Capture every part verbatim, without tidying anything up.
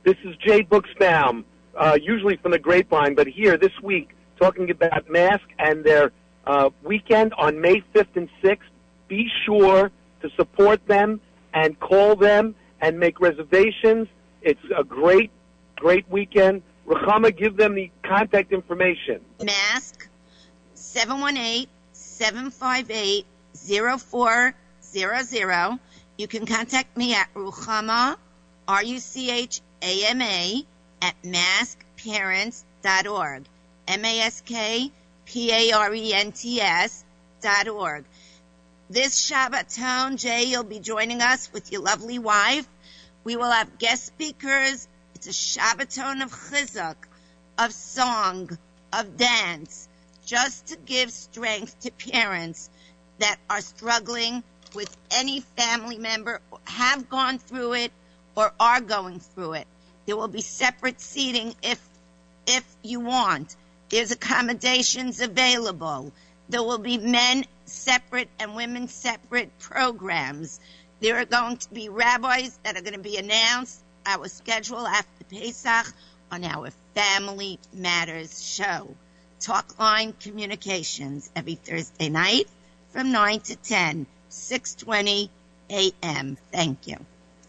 This is Jay Buchsbaum, uh, usually from the Grapevine, but here this week talking about Mask and their uh, weekend on May fifth and sixth. Be sure to support them and call them and make reservations. It's a great, great weekend. Ruchama, give them the contact information. Mask, seven one eight, seven five eight, zero four zero zero. You can contact me at Ruchama, R U C H A M A, at mask parents dot org. M A S K P A R E N T S dot org. This Shabbaton, Jay, you'll be joining us with your lovely wife. We will have guest speakers. It's a Shabbaton of chizuk, of song, of dance, just to give strength to parents that are struggling with any family member, have gone through it, or are going through it. There will be separate seating if if you want. There's accommodations available. There will be men separate and women separate programs. There are going to be rabbis that are going to be announced, our schedule after Pesach, on our Family Matters show. Talkline Communications every Thursday night from nine to ten, six twenty a.m. Thank you.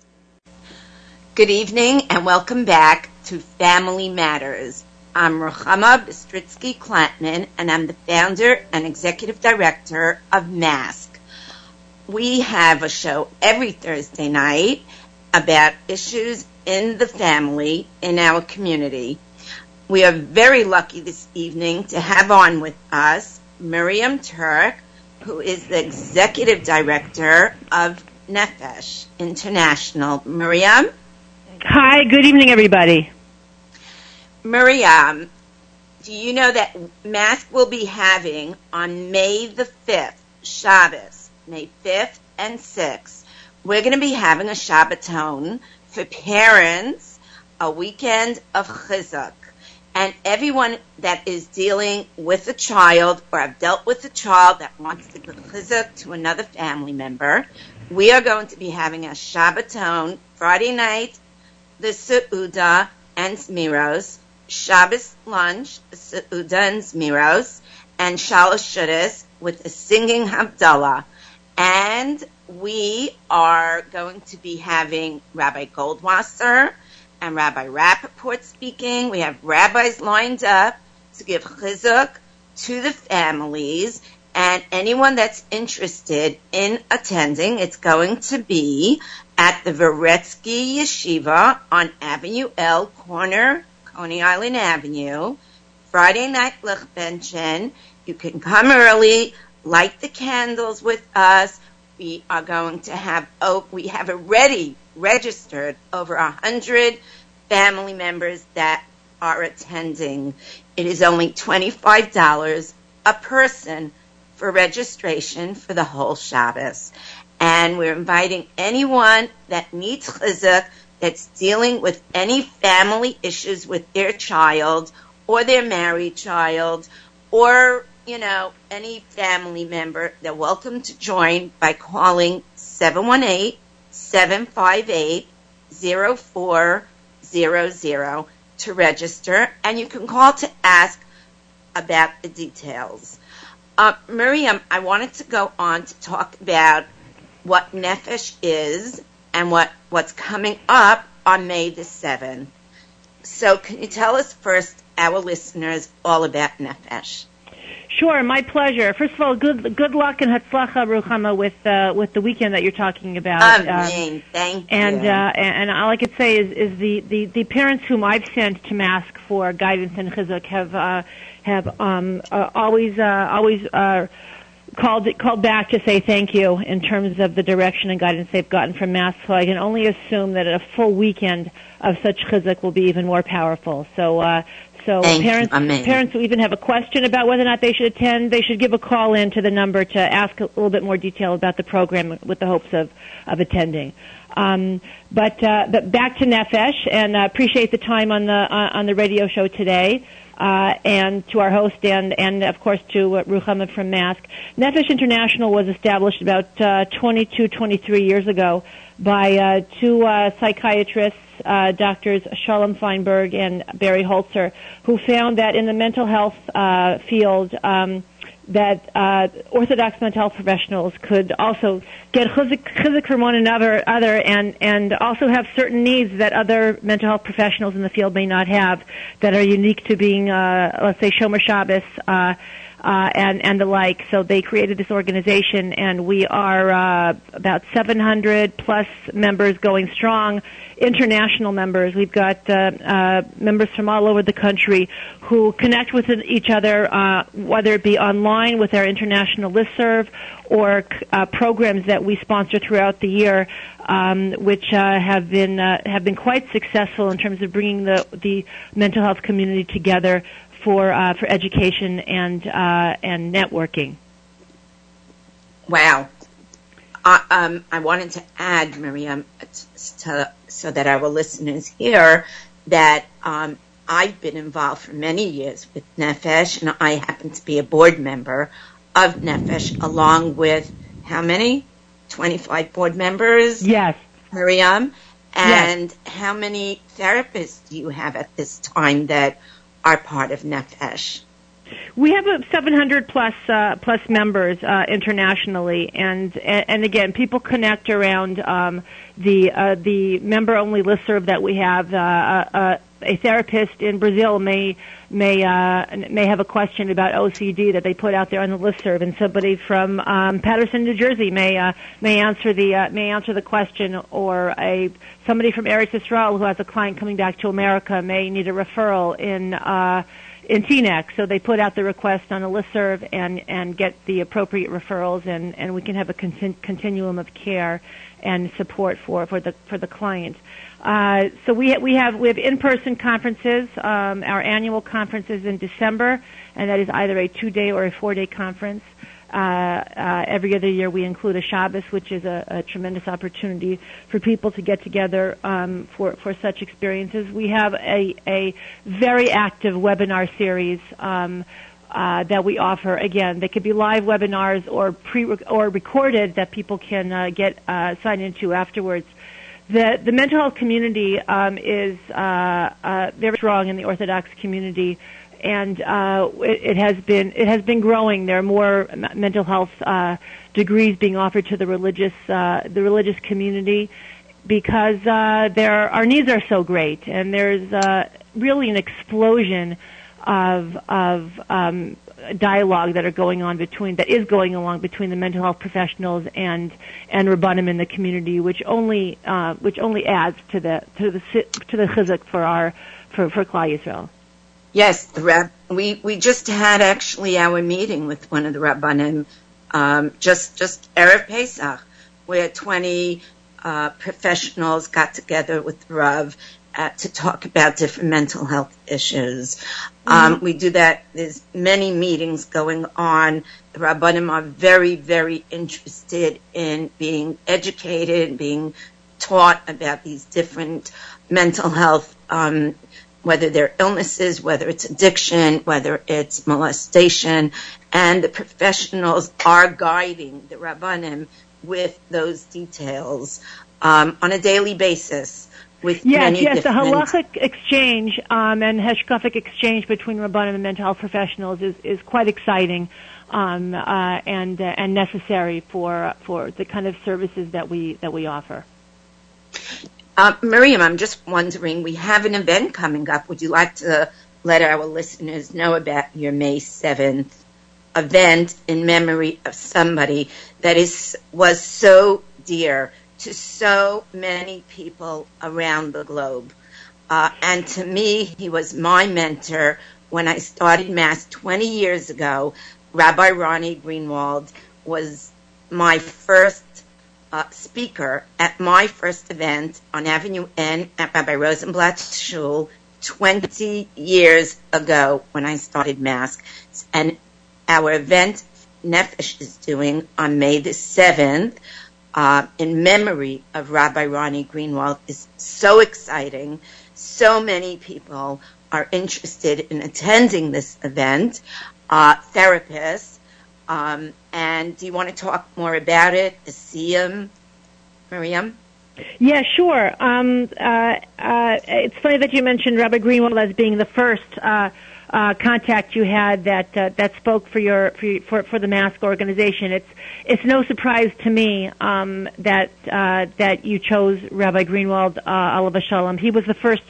Good evening and welcome back to Family Matters. I'm Ruchama Bistritsky-Klantman, and I'm the founder and executive director of Mask. We have a show every Thursday night about issues in the family in our community. We are very lucky this evening to have on with us Miriam Turk, who is the executive director of Nefesh International. Miriam? Hi, good evening, everybody. Miriam, do you know that Mask will be having on May the fifth, Shabbos, May fifth and sixth, we're going to be having a Shabbaton for parents, a weekend of chizuk. And everyone that is dealing with a child or have dealt with a child that wants to give chizuk to another family member, we are going to be having a Shabbaton Friday night, the Seudah and Zmiros, Shabbos lunch, Seudah and Zmiros, and Shalosh Shudas with a singing Havdalah. And we are going to be having Rabbi Goldwasser and Rabbi Rappaport speaking. We have rabbis lined up to give chizuk to the families, and anyone that's interested in attending, it's going to be at the Veretsky Yeshiva on Avenue L, corner Coney Island Avenue, Friday night Lichbenchen. You can come early, light the candles with us. We are going to have, oh, we have already registered over a hundred family members that are attending. It is only twenty-five dollars a person for registration for the whole Shabbos. And we're inviting anyone that needs chizuk, that's dealing with any family issues with their child or their married child, or, you know, any family member. They're welcome to join by calling seven one eight, seven five eight, zero four zero zero to register, and you can call to ask about the details. Uh, Miriam, I wanted to go on to talk about what Nefesh is and what, what's coming up on May the seventh. So can you tell us first, our listeners, all about Nefesh? Sure, my pleasure. First of all, good good luck and hatzlacha, Ruchama, with uh, with the weekend that you're talking about. Amen. Um, Thank and, you. Uh, and and all I could say is is the, the, the parents whom I've sent to Mask for guidance and chizuk have uh, have um, uh, always uh, always uh, called called back to say thank you in terms of the direction and guidance they've gotten from Mask. So I can only assume that a full weekend of such chizuk will be even more powerful. So. Uh, So Thank parents, you. parents who even have a question about whether or not they should attend, they should give a call in to the number to ask a little bit more detail about the program with the hopes of, of attending. Um, but, uh, but back to Nefesh, and uh, appreciate the time on the uh, on the radio show today. uh, and to our host, and, and of course to uh, Ruchama from Mask. Nefesh International was established about uh, twenty-two, twenty-three years ago by uh, two uh, psychiatrists, uh, doctors Shalom Feinberg and Barry Holzer, who found that in the mental health uh, field, um, that uh, Orthodox mental health professionals could also get chizuk from one another, other, and and also have certain needs that other mental health professionals in the field may not have, that are unique to being, uh, let's say, Shomer Shabbos, uh, uh, and and the like. So they created this organization, and we are uh, about seven hundred plus members, going strong. International members. We've got uh, uh, members from all over the country who connect with each other, uh, whether it be online with our international listserv or uh, programs that we sponsor throughout the year, um, which uh, have been uh, have been quite successful in terms of bringing the the mental health community together for uh, for education and uh, and networking. Wow. Uh, um, I wanted to add, Miriam, to, so that our listeners hear that um, I've been involved for many years with Nefesh, and I happen to be a board member of Nefesh, along with how many? twenty-five board members? Yes. Miriam? And yes. How many therapists do you have at this time that are part of Nefesh? We have a seven hundred plus uh, plus members uh, internationally, and and again, people connect around um, the uh, the member only listserv that we have. Uh, uh, a therapist in Brazil may may uh, may have a question about O C D that they put out there on the listserv, and somebody from um, Patterson, New Jersey, may uh, may answer the uh, may answer the question, or a somebody from Eretz Yisrael who has a client coming back to America may need a referral in. Uh, in T N E C, so they put out the request on a listserv and, and get the appropriate referrals, and, and we can have a continu- continuum of care and support for, for the for the client. Uh, so we ha- we have we have in-person conferences. Um, our annual conference is in December, and that is either a two-day or a four-day conference. Uh, uh, every other year we include a Shabbos, which is a, a tremendous opportunity for people to get together um, for, for such experiences. We have a, a very active webinar series um, uh, that we offer. Again, they could be live webinars or pre or recorded that people can uh, get uh, signed into afterwards. The, the mental health community um, is uh, uh, very strong in the Orthodox community. And uh, it, it has been it has been growing. There are more mental health uh, degrees being offered to the religious uh, the religious community because uh, there our needs are so great, and there's uh, really an explosion of of um, dialogue that are going on between that is going along between the mental health professionals and and Rabbanim in the community, which only uh, which only adds to the to the to the chizuk for our for for Klal Yisrael. Yes, the Rab- we we just had actually our meeting with one of the Rabbanim um, just just Erev Pesach, where twenty uh, professionals got together with the Rav uh, to talk about different mental health issues. Mm-hmm. Um, we do that. There's many meetings going on. The Rabbanim are very, very interested in being educated, being taught about these different mental health um whether they're illnesses, whether it's addiction, whether it's molestation, and the professionals are guiding the Rabbanim with those details um, on a daily basis. With yes, many yes, different... the halachic exchange um, and hashkafic exchange between Rabbanim and mental health professionals is, is quite exciting um, uh, and uh, and necessary for for the kind of services that we that we offer. Uh, Miriam, I'm just wondering, we have an event coming up. Would you like to let our listeners know about your May seventh event in memory of somebody that is was so dear to so many people around the globe? Uh, and to me, he was my mentor when I started Mass twenty years ago. Rabbi Ronnie Greenwald was my first Uh, speaker at my first event on Avenue N at Rabbi Rosenblatt's shul twenty years ago when I started Mask. And our event Nefesh is doing on May the seventh uh, in memory of Rabbi Ronnie Greenwald is so exciting. So many people are interested in attending this event, uh, therapists. Um, and do you want to talk more about it, the Siyum, Miriam? Yeah, sure. Um, uh, uh, it's funny that you mentioned Rabbi Greenwald as being the first uh, uh, contact you had that uh, that spoke for your for, for for the Mask organization. It's it's no surprise to me um, that uh, that you chose Rabbi Greenwald, uh, Alav Shalom. He was the first,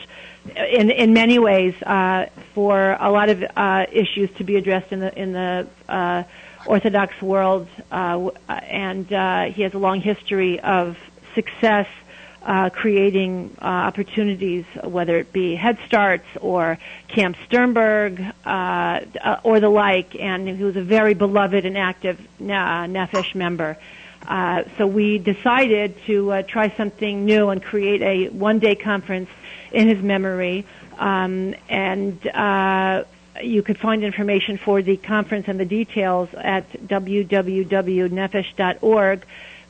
in in many ways, uh, for a lot of uh, issues to be addressed in the in the uh, Orthodox world, uh, and uh, he has a long history of success uh, creating uh, opportunities, whether it be Head Starts or Camp Sternberg uh, or the like, and he was a very beloved and active uh, Nefesh member. Uh, so we decided to uh, try something new and create a one-day conference in his memory, um, and uh, you could find information for the conference and the details at w w w dot nefesh dot org.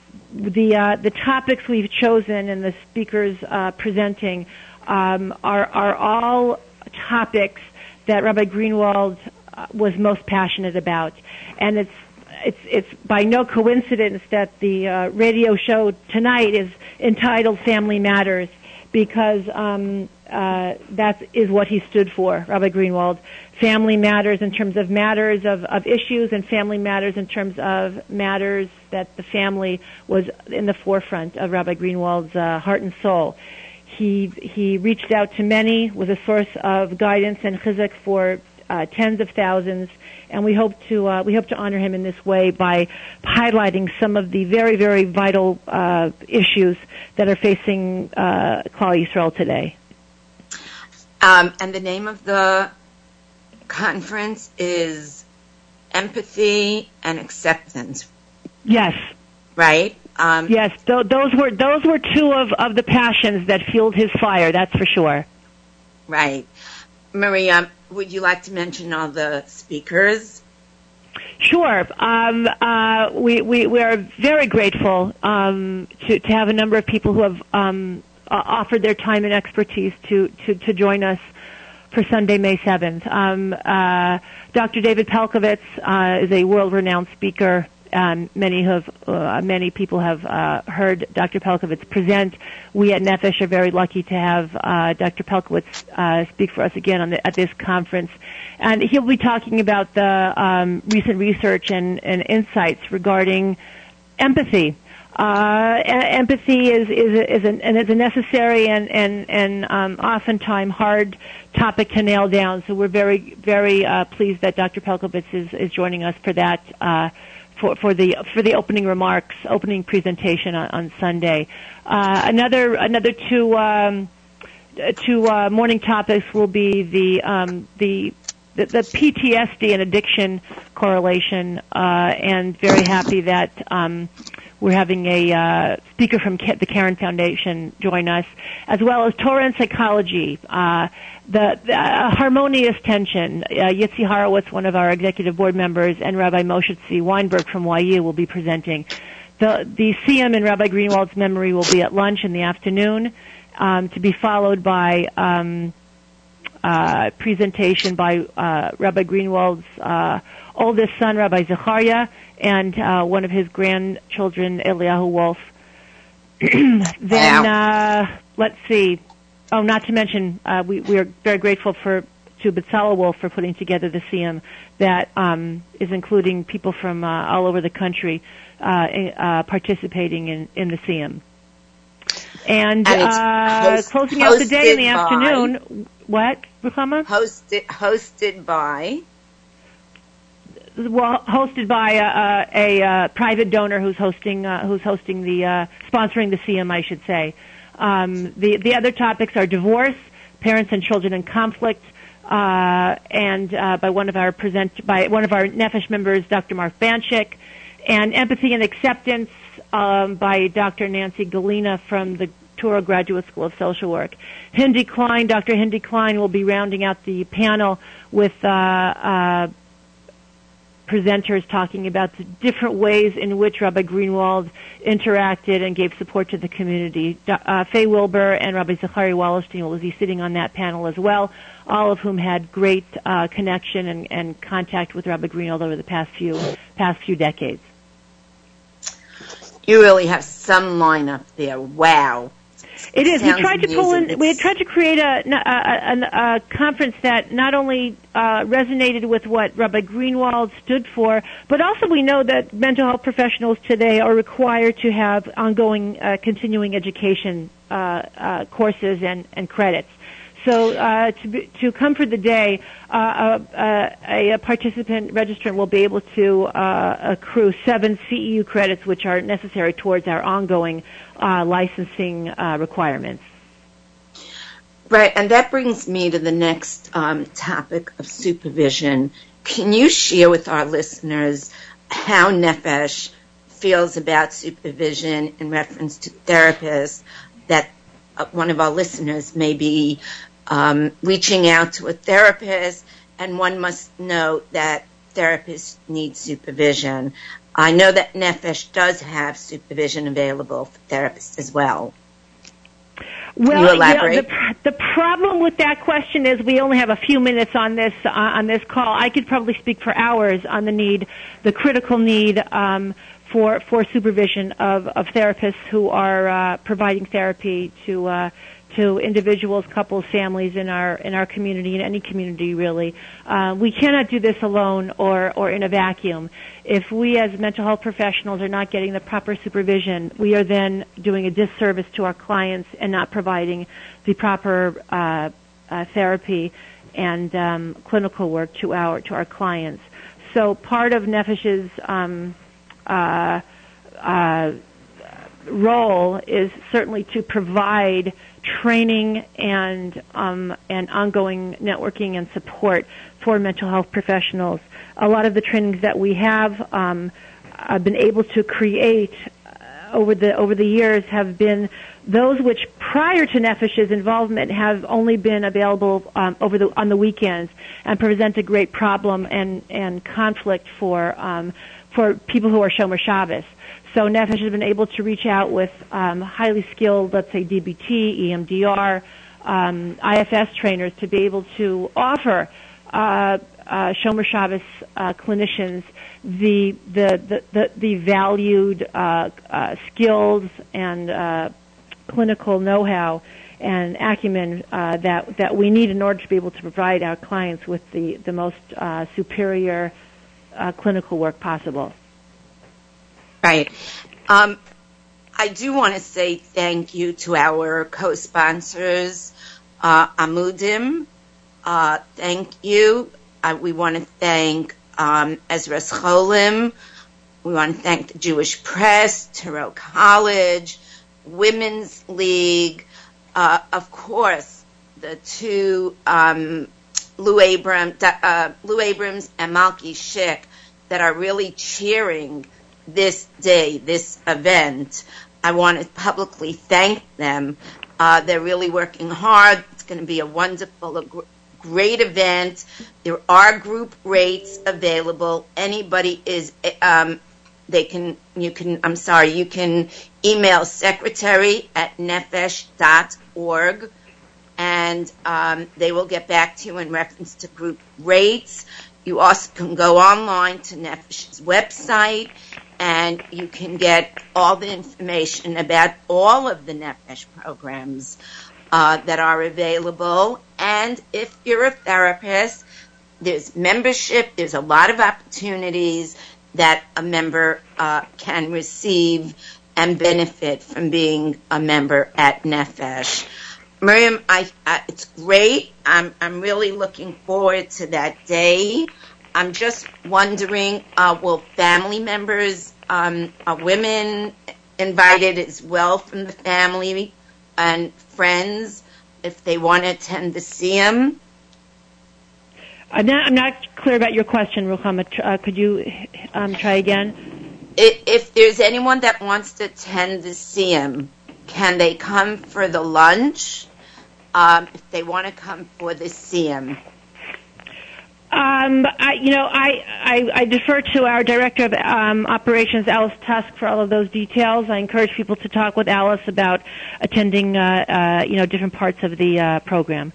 The uh, the topics we've chosen and the speakers uh, presenting um, are are all topics that Rabbi Greenwald uh, was most passionate about, and it's it's it's by no coincidence that the uh, radio show tonight is entitled Family Matters, because um, uh, that is what he stood for, Rabbi Greenwald. Family matters in terms of matters of, of issues, and family matters in terms of matters that the family was in the forefront of Rabbi Greenwald's uh, heart and soul. He he reached out to many, was a source of guidance and chizuk for uh, tens of thousands, and we hope to uh, we hope to honor him in this way by highlighting some of the very very vital uh, issues that are facing uh, Klal Yisrael today. Um, and the name of the conference is Empathy and Acceptance. Yes. Right? Um, yes, th- those were those were two of, of the passions that fueled his fire, that's for sure. Right. Maria, would you like to mention all the speakers? Sure. Um, uh, we, we, we are very grateful um, to, to have a number of people who have um, uh, offered their time and expertise to, to, to join us for Sunday, May seventh. Um, uh, Doctor David Pelcovitz uh, is a world-renowned speaker. Um, many have, uh, many people have uh, heard Doctor Pelcovitz present. We at Nefesh are very lucky to have uh, Doctor Pelcovitz uh, speak for us again on the, at this conference, and he'll be talking about the um, recent research and, and insights regarding empathy. Uh, empathy is is is an, and is a necessary and and and um, oftentimes hard topic to nail down. So we're very very uh, pleased that Doctor Pelcovitz is is joining us for that uh, for for the for the opening remarks, opening presentation on, on Sunday. Uh, another another two um, two uh, morning topics will be the um, the The, the P T S D and addiction correlation, uh, and very happy that um, we're having a uh, speaker from the Karen Foundation join us, as well as Torah and psychology, uh, the, the uh, harmonious tension. Uh, Yitzi Horowitz, one of our executive board members, and Rabbi Moshe Tzvi Weinberg from Y U will be presenting. The the Siyum in Rabbi Greenwald's memory will be at lunch in the afternoon, um, to be followed by Um, Uh, presentation by uh, Rabbi Greenwald's uh, oldest son, Rabbi Zechariah, and uh, one of his grandchildren, Eliyahu Wolf. Then, uh, let's see. Oh, not to mention, uh, we, we are very grateful for to Betzalel Wolf for putting together the Siyum that um, is including people from uh, all over the country uh, uh, participating in, in the Siyum. And, and uh, host, closing out the day in the by, afternoon, what, Ruchama? Hosted, hosted by? Well, hosted by a, a, a private donor who's hosting, uh, who's hosting the, uh, sponsoring the Siyum, I should say. Um, the, the other topics are divorce, parents and children in conflict, uh, and, uh, by one of our present, by one of our Nefesh members, Doctor Mark Banchik, and empathy and acceptance, Um, by Doctor Nancy Galina from the Torah Graduate School of Social Work. Hindi Klein, Doctor Hindi Klein will be rounding out the panel with uh, uh, presenters talking about the different ways in which Rabbi Greenwald interacted and gave support to the community. Uh, Faye Wilbur and Rabbi Zachari Wallerstein will be sitting on that panel as well, all of whom had great uh, connection and, and contact with Rabbi Greenwald over the past few past few decades. You really have some lineup there. Wow. It is. We tried to pull in. It's... We tried to create a, a, a, a conference that not only uh, resonated with what Rabbi Greenwald stood for, but also we know that mental health professionals today are required to have ongoing, uh, continuing education uh, uh, courses and, and credits. So uh, to, be, to come for the day, uh, a, a participant registrant will be able to uh, accrue seven C E U credits, which are necessary towards our ongoing uh, licensing uh, requirements. Right, and that brings me to the next um, topic of supervision. Can you share with our listeners how Nefesh feels about supervision in reference to therapists that uh, one of our listeners may be Um, reaching out to a therapist, and one must note that therapists need supervision. I know that Nefesh does have supervision available for therapists as well. Can well, you elaborate? You know, the, the problem with that question is we only have a few minutes on this uh, on this call. I could probably speak for hours on the need, the critical need um, for for supervision of, of therapists who are uh, providing therapy to. Uh, to individuals, couples, families in our in our community, in any community really. Uh, we cannot do this alone or, or in a vacuum. If we as mental health professionals are not getting the proper supervision, we are then doing a disservice to our clients and not providing the proper uh, uh, therapy and um, clinical work to our to our clients. So part of Nefesh's um, uh, uh, role is certainly to provide training and um, and ongoing networking and support for mental health professionals. A lot of the trainings that we have um, I've been able to create uh, over the over the years have been those which prior to Nefesh's involvement have only been available um, over the on the weekends and present a great problem and and conflict for um, for people who are Shomer Shabbos. So Nefesh has been able to reach out with um, highly skilled, let's say D B T, E M D R, um, I F S trainers to be able to offer uh, uh, Shomer Shabbos uh, clinicians the the the, the, the valued uh, uh, skills and uh, clinical know-how and acumen uh, that that we need in order to be able to provide our clients with the the most uh, superior uh, clinical work possible. Right. Um, I do want to say thank you to our co-sponsors, uh, Amudim. Uh, thank you. Uh, we want to thank um, Ezras Cholim. We want to thank the Jewish Press, Touro College, Women's League, uh, of course, the two um, Lou Abrams, uh, Lou Abrams and Malki Schick that are really cheering this day, this event. I want to publicly thank them. Uh, they're really working hard. It's going to be a wonderful, a gr- great event. There are group rates available. Anybody is, um, they can, you can, I'm sorry, you can email secretary at nefesh dot org and um, they will get back to you in reference to group rates. You also can go online to Nefesh's website and you can get all the information about all of the Nefesh programs uh, that are available. And if you're a therapist, there's membership, there's a lot of opportunities that a member uh, can receive and benefit from being a member at Nefesh. Miriam, I, I, it's great. I'm, I'm really looking forward to that day. I'm just wondering, uh, will family members, um, are women invited as well from the family and friends if they want to attend the Siyum? I'm not, I'm not clear about your question, Ruchama. Uh, could you um, try again? If, if there's anyone that wants to attend the Siyum, can they come for the lunch? Um, if they want to come for the Siyum? Um, I, you know, I, I, I defer to our Director of um, Operations, Alice Tusk, for all of those details. I encourage people to talk with Alice about attending, uh, uh, you know, different parts of the uh, program.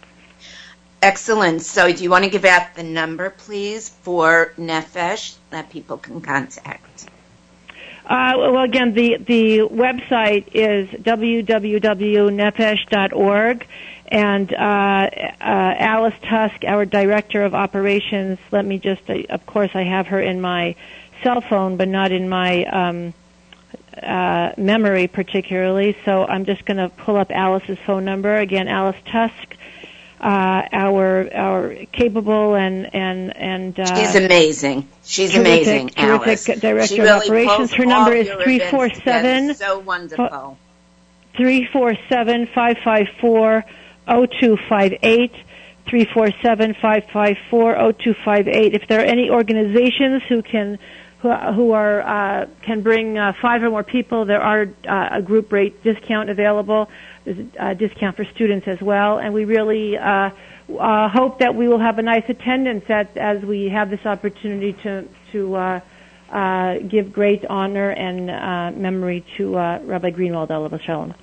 Excellent. So do you want to give out the number, please, for Nefesh that people can contact? Uh, well, again, the, the website is w w w dot nefesh dot org. And uh, uh, Alice Tusk, our Director of Operations, let me just, uh, of course, I have her in my cell phone, but not in my um, uh, memory particularly. So I'm just going to pull up Alice's phone number. Again, Alice Tusk, uh, our our capable and and and uh, she's amazing. She's terrific, amazing, terrific Alice. Director she of really Operations. Her number is three four seven. So wonderful. Three four seven five five four. oh two five eight, three four seven five five four oh two five eight. If there are any organizations who can who, who are uh, can bring uh, five or more people, there are uh, a group rate discount available. There's a discount for students as well, and we really uh, uh, hope that we will have a nice attendance at, as we have this opportunity to to uh, uh, give great honor and uh, memory to uh, Rabbi Greenwald, Alav Shalom.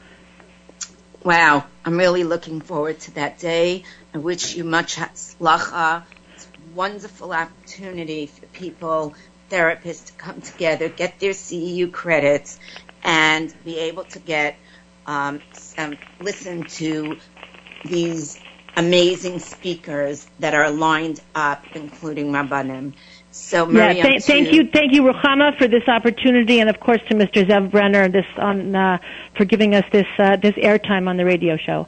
Wow, I'm really looking forward to that day. I wish you much hatzlacha. It's a wonderful opportunity for people, therapists, to come together, get their C E U credits, and be able to get um, some, listen to these amazing speakers that are lined up, including Rabbanim. So, Miriam, yeah, th- thank you, thank you, Ruchama, for this opportunity, and of course to Mister Zev Brenner this on uh, for giving us this uh, this airtime on the radio show.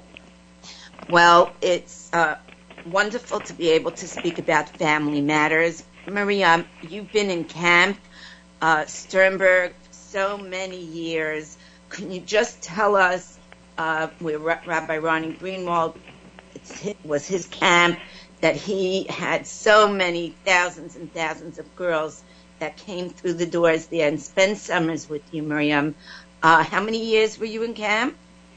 Well, it's uh, wonderful to be able to speak about family matters. Miriam, you've been in camp uh, Sternberg so many years. Can you just tell us uh, where Rabbi Ronnie Greenwald, it was his camp, that he had so many thousands and thousands of girls that came through the doors there and spent summers with you, Miriam. Uh, how many years were you in camp?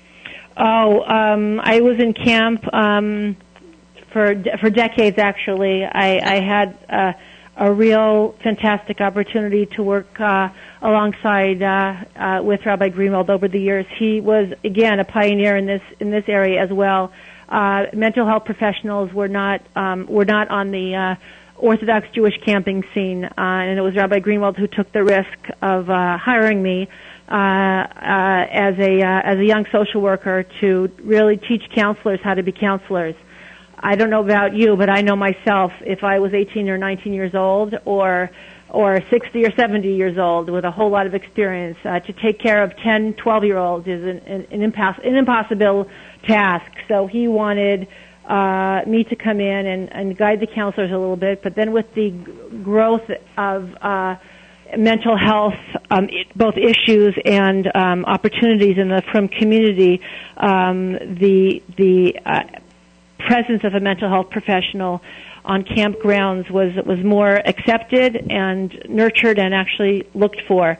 Oh, um, I was in camp um, for for decades, actually. I, I had uh, a real fantastic opportunity to work uh, alongside uh, uh, with Rabbi Greenwald over the years. He was, again, a pioneer in this in this area as well. Uh, mental health professionals were not um, were not on the uh, Orthodox Jewish camping scene, uh, and it was Rabbi Greenwald who took the risk of uh, hiring me uh, uh, as a uh, as a young social worker to really teach counselors how to be counselors. I don't know about you, but I know myself. If I was eighteen or nineteen years old, or or sixty or seventy years old with a whole lot of experience, uh, to take care of ten, twelve year olds is an, an, an, impass- an impossible task. So he wanted uh, me to come in and, and guide the counselors a little bit. But then with the g- growth of uh, mental health, um, it, both issues and um, opportunities in the Frum community, um, the the uh, presence of a mental health professional on campgrounds was was more accepted and nurtured and actually looked for.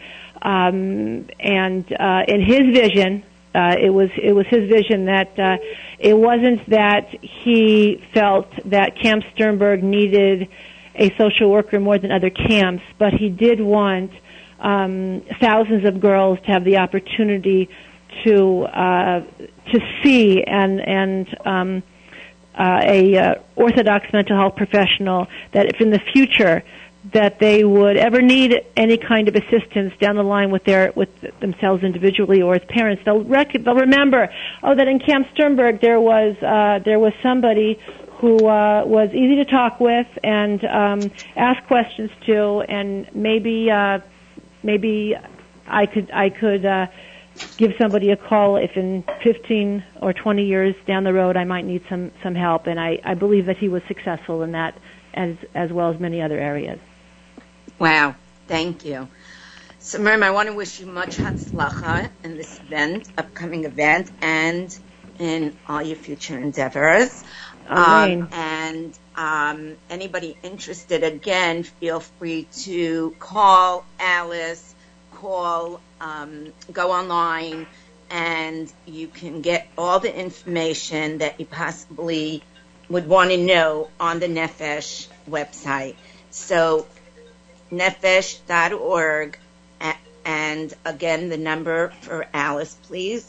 Um, and uh, in his vision, uh, it was it was his vision that uh, it wasn't that he felt that Camp Sternberg needed a social worker more than other camps, but he did want um, thousands of girls to have the opportunity to uh, to see and and um, Uh, a uh, Orthodox mental health professional, that if in the future that they would ever need any kind of assistance down the line with their with themselves individually or as parents, they'll rec- they'll remember, oh, that in Camp Sternberg there was uh, there was somebody who uh, was easy to talk with and um, ask questions to, and maybe uh, maybe I could I could. Uh, give somebody a call if in fifteen or twenty years down the road I might need some, some help. And I, I believe that he was successful in that as as well as many other areas. Wow. Thank you. So, Miriam, I want to wish you much hatzlacha in this event, upcoming event, and in all your future endeavors. Um, and um, anybody interested, again, feel free to call Alice, call, um, go online, and you can get all the information that you possibly would want to know on the Nefesh website. So nefesh dot org, and again, the number for Alice, please.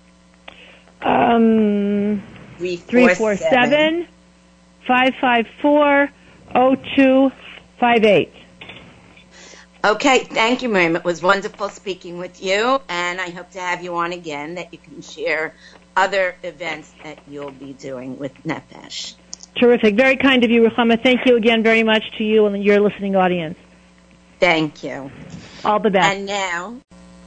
Um, three four seven, five five four, zero two five eight. Okay, thank you, Miriam. It was wonderful speaking with you, and I hope to have you on again, that you can share other events that you'll be doing with Nefesh. Terrific. Very kind of you, Ruchama. Thank you again very much to you and your listening audience. Thank you. All the best. And now,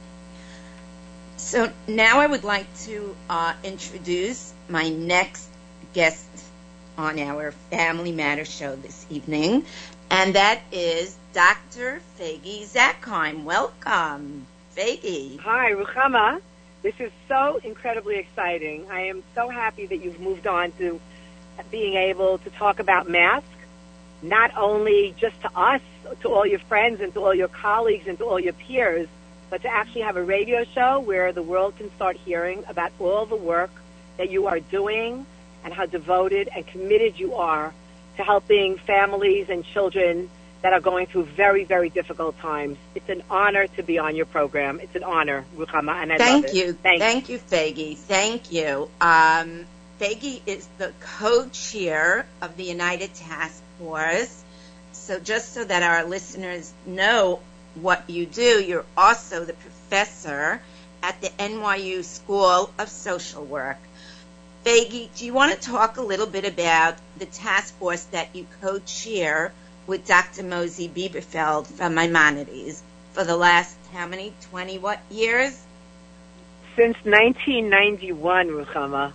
so now I would like to uh, introduce my next guest on our Family Matters show this evening, and that is Doctor Fagi Zakheim. Welcome, Fagi. Hi, Ruchama. This is so incredibly exciting. I am so happy that you've moved on to being able to talk about mask, not only just to us, to all your friends and to all your colleagues and to all your peers, but to actually have a radio show where the world can start hearing about all the work that you are doing and how devoted and committed you are to helping families and children that are going through very, very difficult times. It's an honor to be on your program. It's an honor, Ruchama, and I Thank love you. it. Thank, Thank you, Fagi. Thank you. Um, Fagi is the co-chair of the United Task Force. So just so that our listeners know what you do, you're also the professor at the N Y U School of Social Work. Fagi, do you want to talk a little bit about the task force that you co-chair with Doctor Mosey Bieberfeld from Maimonides for the last, how many, twenty what years? Since nineteen ninety-one, Ruchama.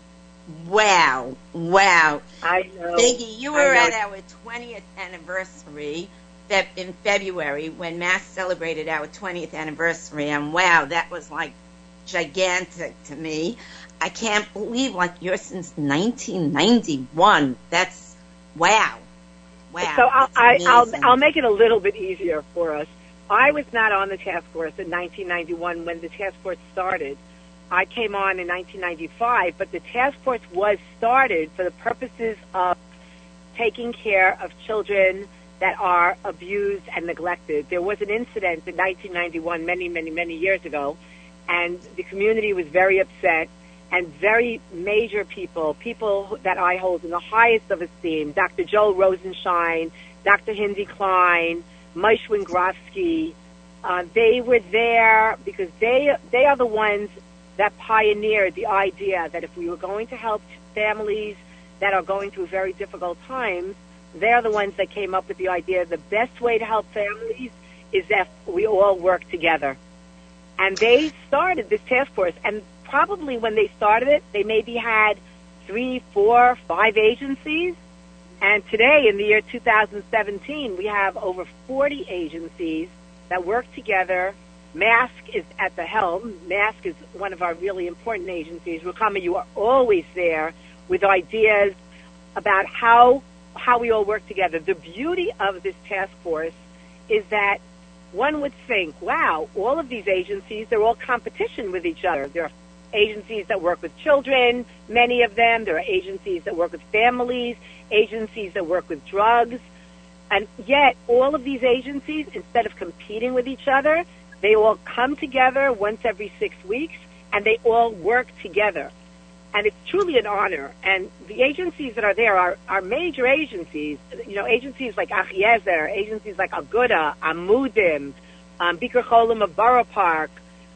Wow, wow. I know. Fagi, you were I at know. our twentieth anniversary fe- in February when Mass celebrated our twentieth anniversary, and wow, that was like gigantic to me. I can't believe like you're since nineteen ninety-one. That's wow. Wow. So I'll, that's I, I'll, amazing. I'll make it a little bit easier for us. I was not on the task force in nineteen ninety-one when the task force started. I came on in nineteen ninety-five, but the task force was started for the purposes of taking care of children that are abused and neglected. There was an incident in nineteen ninety-one, many, many, many years ago, and the community was very upset, and very major people, people that I hold in the highest of esteem, Doctor Joel Rosenshine, Doctor Hindi Klein, Moshe Wingrofsky, uh, they were there because they they are the ones that pioneered the idea that if we were going to help families that are going through very difficult times, they're the ones that came up with the idea the best way to help families is if we all work together. And they started this task force, and probably when they started it, they maybe had three, four, five agencies. And today, in the year two thousand seventeen, we have over forty agencies that work together. Mask is at the helm. Mask is one of our really important agencies. Ruchama, you are always there with ideas about how how we all work together. The beauty of this task force is that one would think, wow, all of these agencies, they're all competition with each other. There are agencies that work with children, many of them. There are agencies that work with families, agencies that work with drugs. And yet, all of these agencies, instead of competing with each other, they all come together once every six weeks, and they all work together. And it's truly an honor. And the agencies that are there are, are major agencies, you know, agencies like Achiezer, agencies like Aguda, Amudim, um, Bikur Cholim of Borough Park,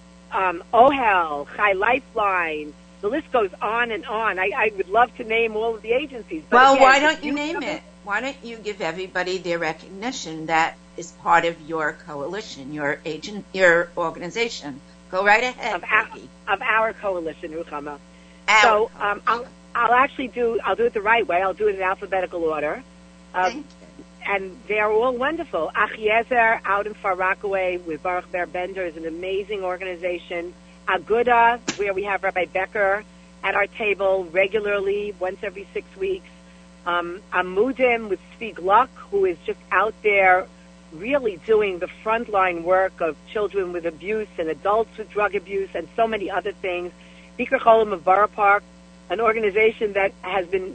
um, Ohel, Chai Lifeline. The list goes on and on. I, I would love to name all of the agencies. But well, again, why don't you you name have it? Why don't you give everybody their recognition that is part of your coalition, your agent, your organization? Go right ahead, Of our, Becky. of our coalition, Ruchama. Our So um, I'll, I'll actually do, I'll do it the right way. I'll do it in alphabetical order. Um, Thank you. and they're all wonderful. Achiezer out in Far Rockaway with Baruch Ber Bender is an amazing organization. Aguda, where we have Rabbi Becker at our table regularly, once every six weeks. Um, Amudim with Zvi Gluck, who is just out there really doing the frontline work of children with abuse and adults with drug abuse and so many other things. Bikur Cholim of Borough Park, an organization that has been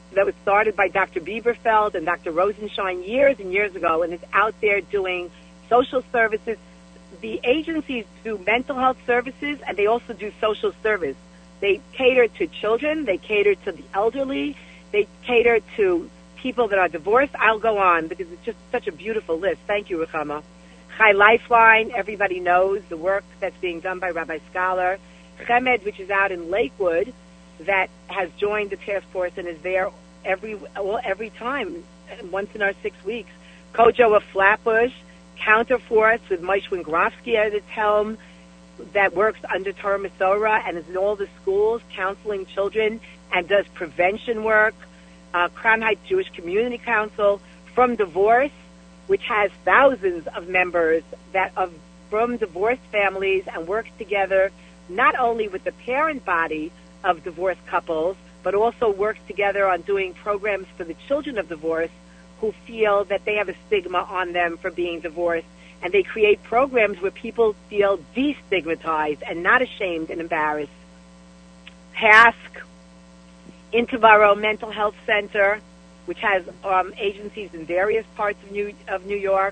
that was started by Doctor Bieberfeld and Doctor Rosenshine years and years ago, and is out there doing social services. The agencies do mental health services, and they also do social service. They cater to children. They cater to the elderly. They cater to people that are divorced. I'll go on because it's just such a beautiful list. Thank you, Ruchama. Chai Lifeline, everybody knows the work that's being done by Rabbi Scholar. Chemed, which is out in Lakewood, that has joined the task force and is there every well, every time, once in our six weeks. Kojo of Flatbush, Counterforce with Moshe Wingrofsky at its helm, that works under Torah Masorah and is in all the schools counseling children and does prevention work. Uh, Crown Heights Jewish Community Council, From Divorce, which has thousands of members that of from divorced families and works together not only with the parent body of divorced couples, but also works together on doing programs for the children of divorce who feel that they have a stigma on them for being divorced. And they create programs where people feel destigmatized and not ashamed and embarrassed. Hask, Intervaro Mental Health Center, which has um, agencies in various parts of New of New York.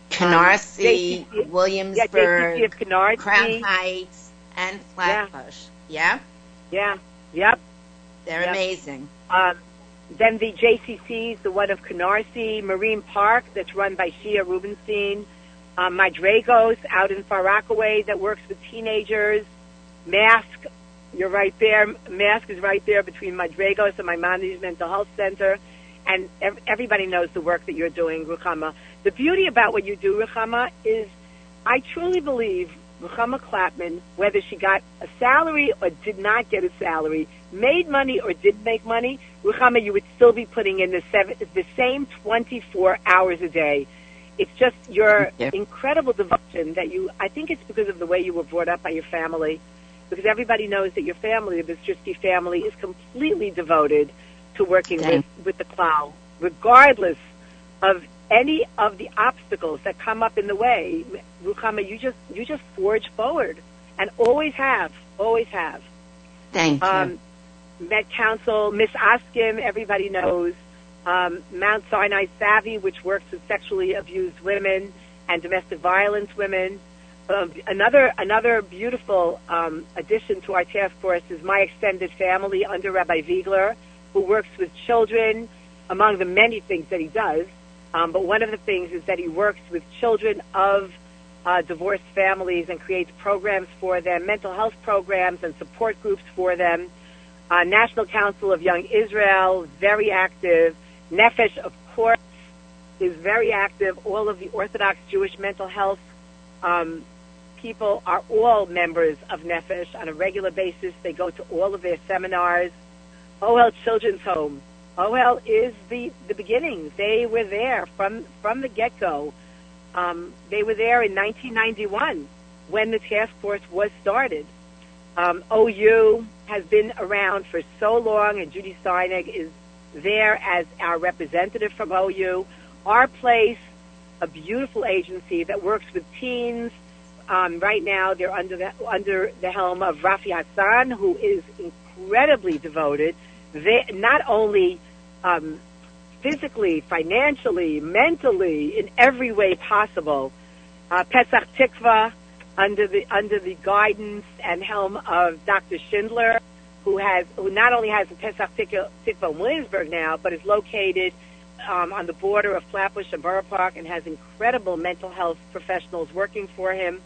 Canarsie, um, Williamsburg, yeah, J C C of Canarsie, Crown Heights, and Flatbush. Yeah? Yeah, yep. They're yep. amazing. Um, then the J C Cs, the one of Canarsie, Marine Park, that's run by Shia Rubenstein. Um, My Dragos out in Far Rockaway that works with teenagers. Mask, you're right there. Mask is right there between My Dragos and Maimonides Mental Health Center. And ev- everybody knows the work that you're doing, Ruchama. The beauty about what you do, Ruchama, is I truly believe Ruchama Clapman, whether she got a salary or did not get a salary, made money or didn't make money, Ruchama, you would still be putting in the, seven, the same twenty-four hours a day. It's just your yep. incredible devotion that you, I think it's because of the way you were brought up by your family, because everybody knows that your family, the Bistrisky family, is completely devoted to working with, with the clown, regardless of any of the obstacles that come up in the way. Ruchama, you just, you just forge forward and always have, always have. Thank you. Um, Met Council, Miss Askim, everybody knows. Um, Mount Sinai Savvy, which works with sexually abused women and domestic violence women. Um, another another beautiful um, addition to our task force is My Extended Family under Rabbi Ziegler, who works with children, among the many things that he does. Um, but one of the things is that he works with children of uh, divorced families and creates programs for them, mental health programs and support groups for them. Uh, National Council of Young Israel, very active. Nefesh, of course, is very active. All of the Orthodox Jewish mental health um, people are all members of Nefesh on a regular basis. They go to all of their seminars. O L Children's Home. O L is the, the beginning. They were there from, from the get-go. Um, they were there in nineteen ninety-one when the task force was started. Um, O U has been around for so long, and Judy Steinig is there as our representative from O U. Our Place, a beautiful agency that works with teens. Um, right now, they're under the, under the helm of Rafi Hassan, who is incredibly devoted. They, not only um, physically, financially, mentally, in every way possible. Uh, Pesach Tikva, under the under the guidance and helm of Doctor Schindler, who has who not only has a Pesach Tikva in Williamsburg now, but is located um, on the border of Flatbush and Borough Park and has incredible mental health professionals working for him.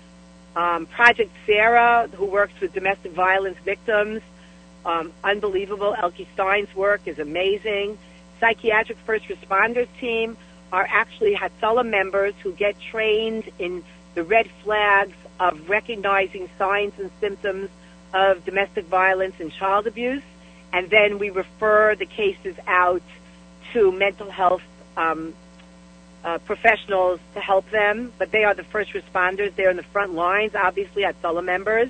Um, Project Sarah, who works with domestic violence victims, um, unbelievable. Elke Stein's work is amazing. Psychiatric First Responders Team are actually Hatzalah members who get trained in the red flags of recognizing signs and symptoms of domestic violence and child abuse, and then we refer the cases out to mental health um, uh, professionals to help them, but they are the first responders. They're in the front lines, obviously, Hatzalah members.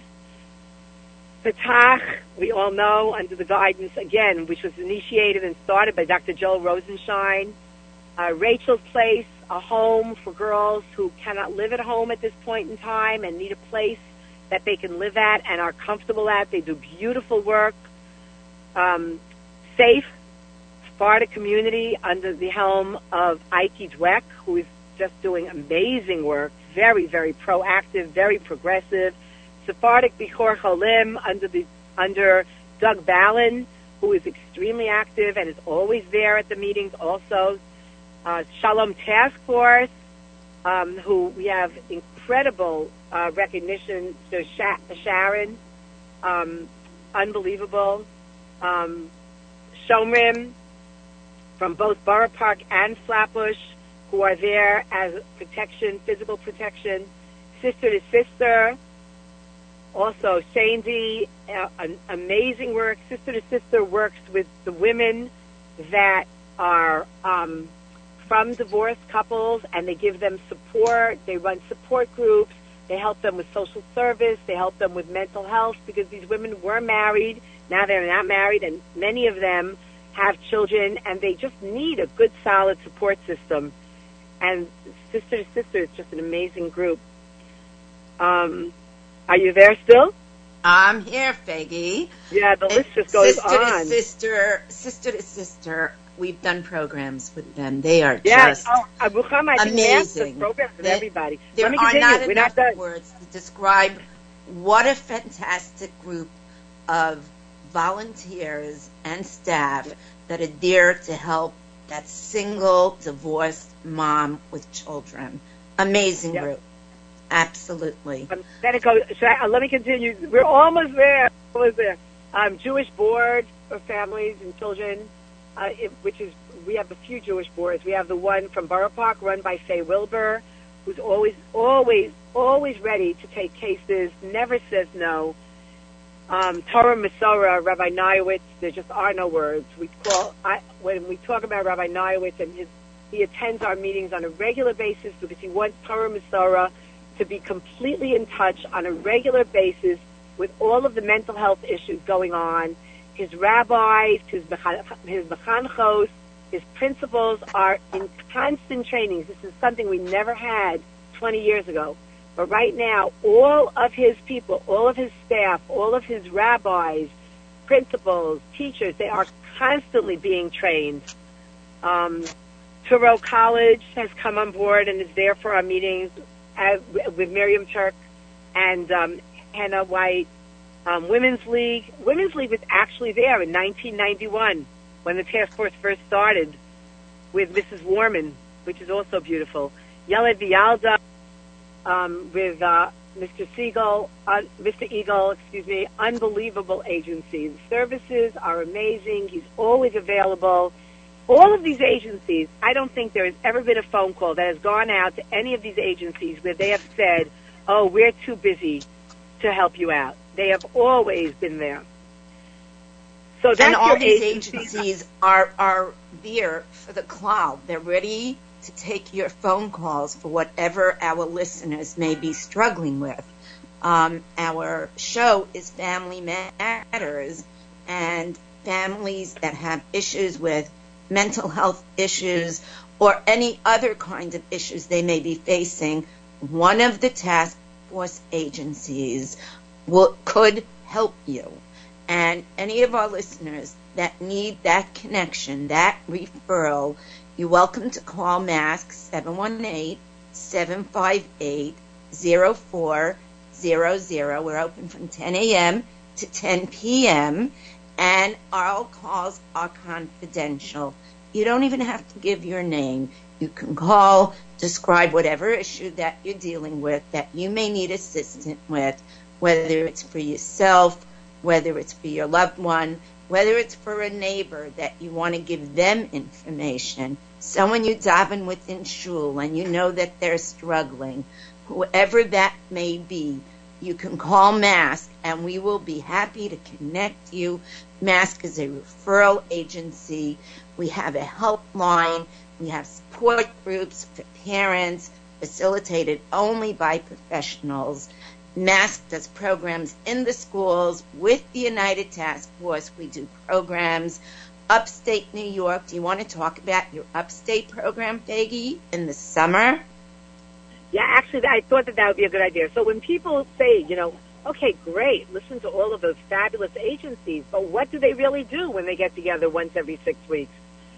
Petach, we all know, under the guidance, again, which was initiated and started by Doctor Joel Rosenshine. Uh, Rachel's Place, a home for girls who cannot live at home at this point in time and need a place that they can live at and are comfortable at. They do beautiful work. Um, Safe, Sephardic community under the helm of Ike Dweck, who is just doing amazing work, very, very proactive, very progressive. Sephardic Bichor Cholim under the under Doug Ballin, who is extremely active and is always there at the meetings also. Uh, Shalom Task Force, um, who we have incredible uh, recognition. So Sha- Sharon, um, unbelievable. Um, Shomrim from both Borough Park and Flatbush, who are there as protection, physical protection. Sister to Sister, also Shandy, uh, an amazing work. Sister to Sister works with the women that are um, from divorced couples, and they give them support. They run support groups. They help them with social service. They help them with mental health, because these women were married. Now they're not married, and many of them have children, and they just need a good, solid support system. And Sister to Sister is just an amazing group. Um, are you there still? I'm here, Faggy. Yeah, the list just goes sister on. To sister, sister to sister, we've done programs with them. They are yeah, just oh, uh, Ruchama, I think amazing. programs with that, everybody. There Let me are continue. not We're enough not done. words to describe what a fantastic group of volunteers and staff that are there to help that single divorced mom with children. Amazing Yep. group. Absolutely. Um, then it goes, should I, uh, let me continue. We're almost there. Almost there. Um, Jewish board for families and children, uh, it, which is, we have a few Jewish boards. We have the one from Borough Park run by Faye Wilbur, who's always, always, always ready to take cases, never says no. Um, Torah Masorah, Rabbi Niowitz, there just are no words. We call, I, when we talk about Rabbi Niowitz, and his, he attends our meetings on a regular basis because he wants Torah Masorah to be completely in touch on a regular basis with all of the mental health issues going on. His rabbis, his his mechanchos, his principals are in constant trainings. This is something we never had twenty years ago. But right now, all of his people, all of his staff, all of his rabbis, principals, teachers, they are constantly being trained. Um, Thoreau College has come on board and is there for our meetings as, with Miriam Turk and um, Hannah White. Um, Women's League. Women's League was actually there in nineteen ninety-one when the task force first started with Missus Warman, which is also beautiful. Yeled Vialda um, with uh, Mister Siegel, uh, Mister Eagle, excuse me, unbelievable agency. The services are amazing. He's always available. All of these agencies, I don't think there has ever been a phone call that has gone out to any of these agencies where they have said, oh, we're too busy to help you out. They have always been there. So that's and all your these agency. agencies are, are there for the cloud. They're ready to take your phone calls for whatever our listeners may be struggling with. Um, our show is Family Matters, and families that have issues with mental health issues or any other kinds of issues they may be facing, one of the task force agencies will, could help you. And any of our listeners that need that connection, that referral, you're welcome to call Mask seven one eight, seven five eight, zero four zero zero. We're open from ten a.m. to ten p.m. and all calls are confidential. You don't even have to give your name. You can call, describe whatever issue that you're dealing with that you may need assistance with, whether it's for yourself, whether it's for your loved one, whether it's for a neighbor that you want to give them information, someone you daven with in shul and you know that they're struggling, whoever that may be, you can call Mask and we will be happy to connect you. Mask is a referral agency. We have a helpline. We have support groups for parents, facilitated only by professionals. Mask does programs in the schools with the United Task Force. We do programs upstate New York. Do you want to talk about your upstate program, Faggy, in the summer? Yeah, actually, I thought that that would be a good idea. So when people say, you know, okay, great, listen to all of those fabulous agencies, but what do they really do when they get together once every six weeks?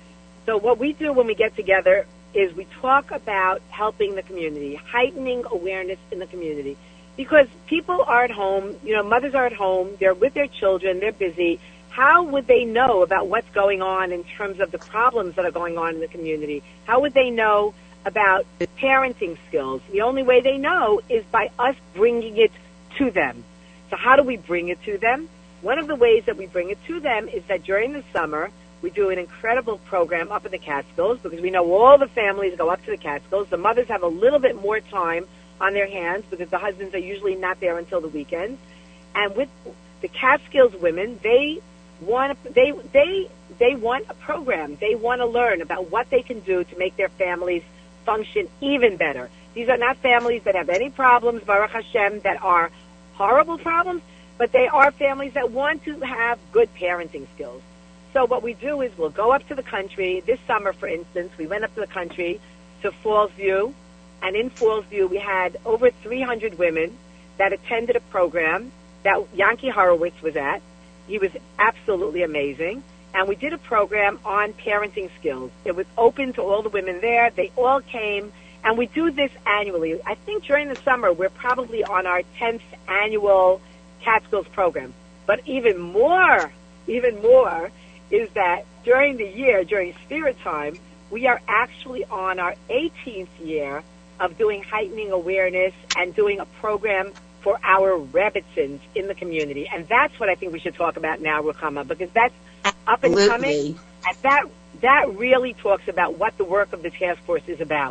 So what we do when we get together is we talk about helping the community, heightening awareness in the community. Because people are at home, you know, mothers are at home, they're with their children, they're busy. How would they know about what's going on in terms of the problems that are going on in the community? How would they know about parenting skills? The only way they know is by us bringing it to them. So how do we bring it to them? One of the ways that we bring it to them is that during the summer, we do an incredible program up in the Catskills, because we know all the families go up to the Catskills. The mothers have a little bit more time on their hands because the husbands are usually not there until the weekends. And with the Catskills women, they want they they they want a program. They want to learn about what they can do to make their families function even better. These are not families that have any problems, Baruch Hashem, that are horrible problems, but they are families that want to have good parenting skills. So what we do is we'll go up to the country. This summer, for instance, we went up to the country to Falls View, and in Falls View we had over three hundred women that attended a program that Yankee Horowitz was at. He was absolutely amazing. And we did a program on parenting skills. It was open to all the women there. They all came, and we do this annually. I think during the summer we're probably on our tenth annual Catskills program. But even more, even more is that during the year, during Spirit Time, we are actually on our eighteenth year of doing heightening awareness and doing a program for our Rebbitzins in the community. And that's what I think we should talk about now, Ruchama, because that's up and Absolutely. coming. And that, that really talks about what the work of the task force is about.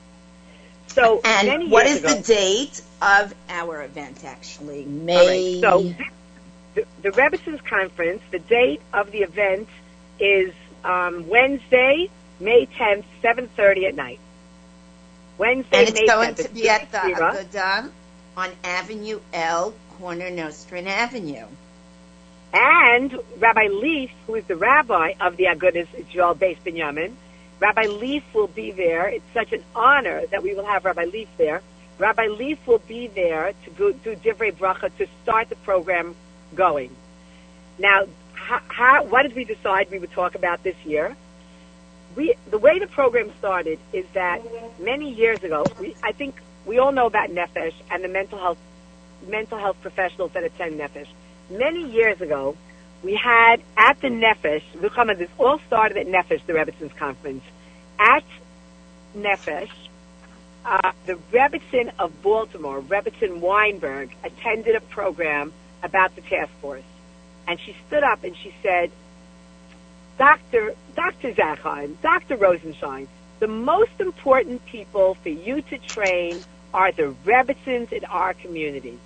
So and many what years is ago, the date of our event, actually? May. All right, so the, the Rebbitzins Conference, the date of the event is um, Wednesday, May tenth, seven thirty at night. Wednesday, and it's May going tenth, to be at the Shira. Agudah on Avenue L, corner Nostrand Avenue. And Rabbi Leaf, who is the rabbi of the Agudas Israel Beis Binyamin, Rabbi Leaf will be there. It's such an honor that we will have Rabbi Leaf there. Rabbi Leaf will be there to go, do Divrei Bracha to start the program going. Now, how, how, what did we decide we would talk about this year? We, the way the program started is that many years ago, we, I think we all know about Nefesh and the mental health mental health professionals that attend Nefesh. Many years ago, we had at the Nefesh, this all started at Nefesh, the Rebbitzins Conference. At Nefesh, uh, the Rebbitzin of Baltimore, Rebbitzin Weinberg, attended a program about the task force. And she stood up and she said, Doctor Doctor Zachheim, Doctor Rosenstein, the most important people for you to train are the Rebbitzins in our community,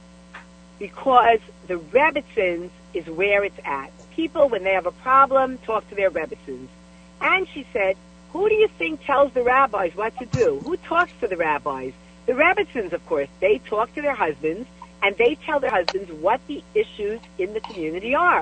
because the Rebbitzins is where it's at. People, when they have a problem, talk to their Rebbitzins. And she said, who do you think tells the rabbis what to do? Who talks to the rabbis? The Rebbitzins, of course. They talk to their husbands, and they tell their husbands what the issues in the community are.